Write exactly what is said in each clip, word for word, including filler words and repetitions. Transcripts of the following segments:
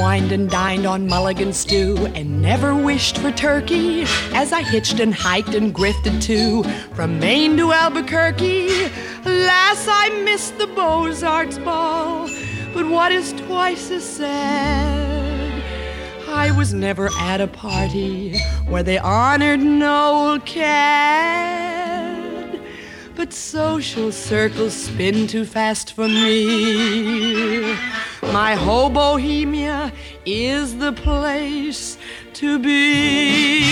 wined and dined on mulligan stew, and never wished for turkey as I hitched and hiked and grifted too. From Maine to Albuquerque, alas, I missed the Beaux-Arts ball. But what is twice as sad, I was never at a party where they honored Noel Cad. But social circles spin too fast for me. My hobohemia is the place to be.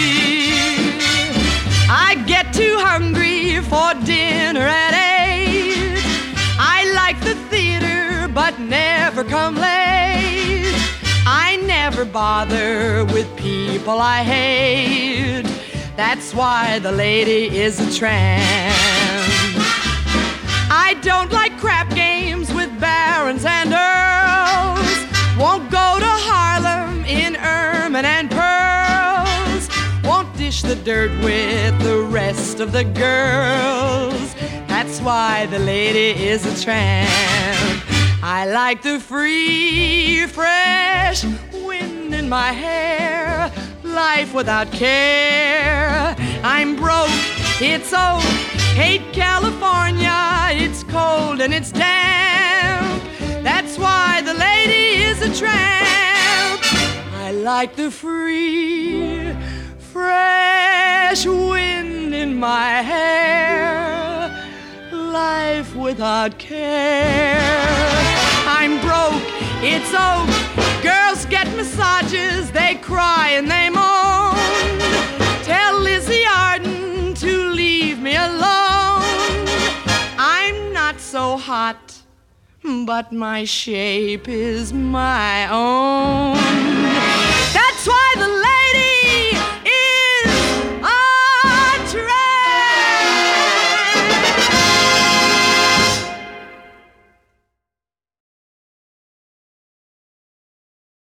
I get too hungry for dinner at eight. I like the theater but never come late. I never bother with people I hate. That's why the lady is a tramp. I don't like crap games with barons and earls. Won't go to Harlem in ermine and pearls. Won't dish the dirt with the rest of the girls. That's why the lady is a tramp. I like the free, fresh wind in my hair, life without care. I'm broke, it's oak, hate California, it's cold and it's damp. That's why the lady is a tramp. I like the free, fresh wind in my hair, life without care. I'm broke, it's oak, girls get massages, they cry and they moan. Tell Lizzie Arden to leave me alone. I'm not so hot, but my shape is my own.